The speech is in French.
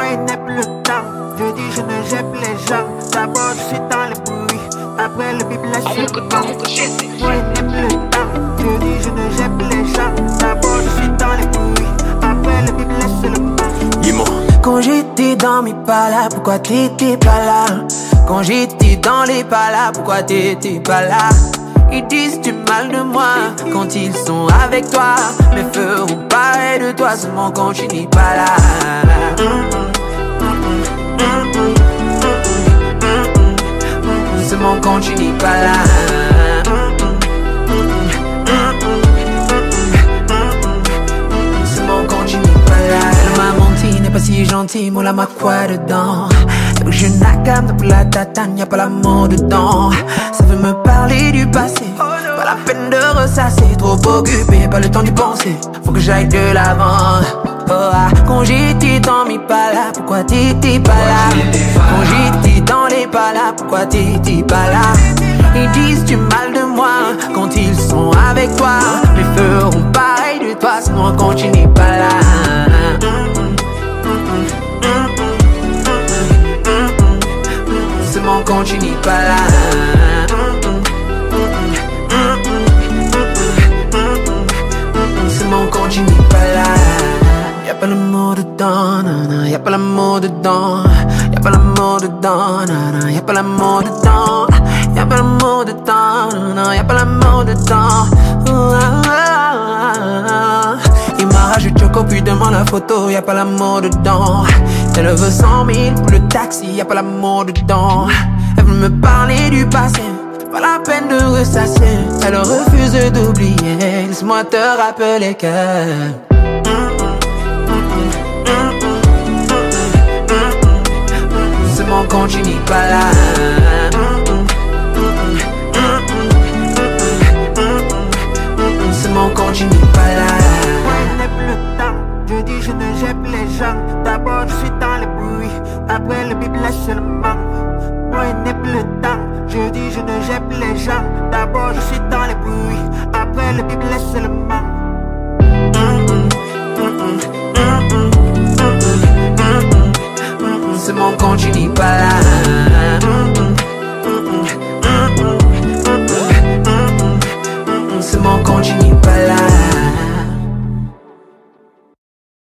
il n'est plus le temps. Je dis je ne gère plus les gens. D'abord je suis dans le bruit, après le bip laisse le temps. Moi il n'est plus le temps. Je dis je ne gère plus les gens. D'abord je suis dans le bruit, après le bip laisse le temps. Quand j'étais dans mes pas là, pourquoi t'étais pas là? Quand j'étais dans les pas là, pourquoi t'étais pas là? Ils disent du mal de moi quand ils sont avec toi, mais feront pareil de toi seulement quand tu n'es pas là. Seulement quand tu n'es pas là. Seulement quand tu n'es pas là. Elle m'a menti, n'est pas si gentil, moula m'a quoi dedans? Je n'accame pour la tatane, y'a pas l'amour dedans. Ça veut me parler du passé, pas la peine de ressasser. Trop occupé, pas le temps d'y penser. Faut que j'aille de l'avant. Oh ah, quand j'étais dans mes pas là, pourquoi t'étais pas là? Quand j'étais dans les pas là, pourquoi t'étais pas là? Ils disent du mal de moi quand ils sont avec toi, mais feront pareil de toi sinon quand tu n'es pas là. Seulement quand tu n'es pas là. Seulement quand tu n'es pas là. Y'a pas l'amour dedans, nan, y'a pas l'amour dedans. Y'a pas l'amour dedans, nan, y'a pas l'amour dedans. Y'a pas l'amour dedans, nan, y'a pas l'amour dedans. Il m'a rajouté choco puis demande la photo, y'a pas l'amour dedans. Elle veut 100 000 pour le taxi, y'a pas l'amour dedans. Elle veut me parler du passé, pas la peine de ressasser. Elle refuse d'oublier, laisse-moi te rappeler que seulement quand tu n'es pas là. Seulement quand tu n'es pas là. Moi il n'est plus le temps. Je dis je ne gère plus les gens. D'abord je suis dans le bruit, après le bip laisse le manque. Moi il n'est plus le temps. Je dis je ne gère plus les gens. D'abord je suis dans le bruit, après le bip laisse le manque. Seulement quand tu n'es pas là. Seulement quand tu n'es pas là.